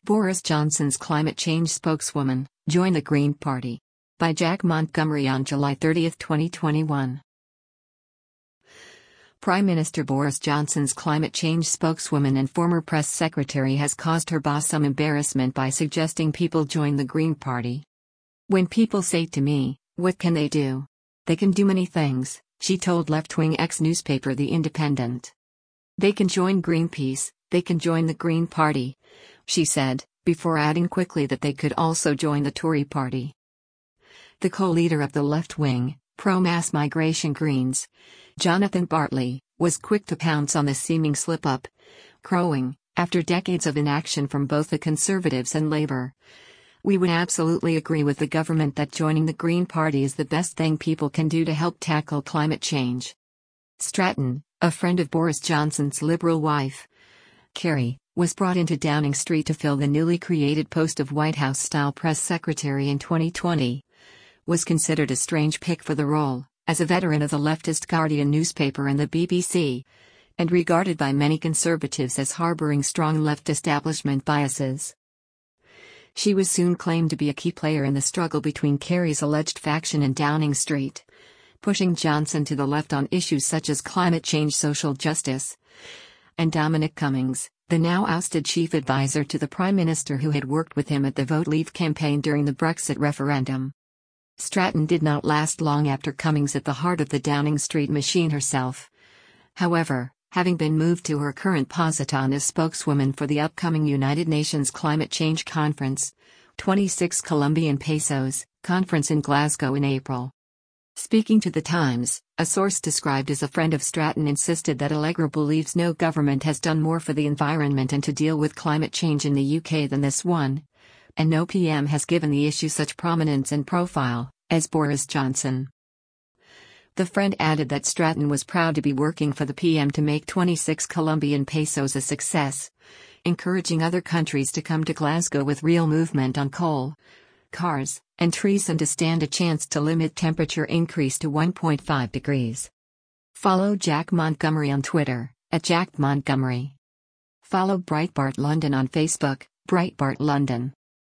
Boris Johnson's climate change spokeswoman, join the Green Party. By Jack Montgomery on July 30, 2021. Prime Minister Boris Johnson's climate change spokeswoman and former press secretary has caused her boss some embarrassment by suggesting people join the Green Party. When people say to me, "What can they do?" "They can do many things," she told left-wing ex-newspaper The Independent. "They can join Greenpeace, they can join the Green Party," she said, before adding quickly that they could also join the Tory party. The co-leader of the left-wing, pro-mass migration Greens, Jonathan Bartley, was quick to pounce on the seeming slip-up, crowing, after decades of inaction from both the Conservatives and Labour, "We would absolutely agree with the government that joining the Green Party is the best thing people can do to help tackle climate change." Stratton, a friend of Boris Johnson's Liberal wife, Kerry, was brought into Downing Street to fill the newly created post of White House-style press secretary in 2020. Was considered a strange pick for the role, as a veteran of the leftist Guardian newspaper and the BBC, and regarded by many conservatives as harboring strong left establishment biases. She was soon claimed to be a key player in the struggle between Kerry's alleged faction and Downing Street, pushing Johnson to the left on issues such as climate change, social justice, and Dominic Cummings, the now ousted chief advisor to the Prime Minister who had worked with him at the Vote Leave campaign during the Brexit referendum. Stratton did not last long after Cummings at the heart of the Downing Street machine herself. However, having been moved to her current position as spokeswoman for the upcoming United Nations Climate Change Conference, 26 Colombian pesos, conference in Glasgow in April. Speaking to The Times, a source described as a friend of Stratton insisted that Allegra believes no government has done more for the environment and to deal with climate change in the UK than this one, and no PM has given the issue such prominence and profile as Boris Johnson. The friend added that Stratton was proud to be working for the PM to make 26 Colombian pesos a success, encouraging other countries to come to Glasgow with real movement on coal, cars, and trees and to stand a chance to limit temperature increase to 1.5 degrees. Follow Jack Montgomery on Twitter, @JackMontgomery. Follow Breitbart London on Facebook, Breitbart London.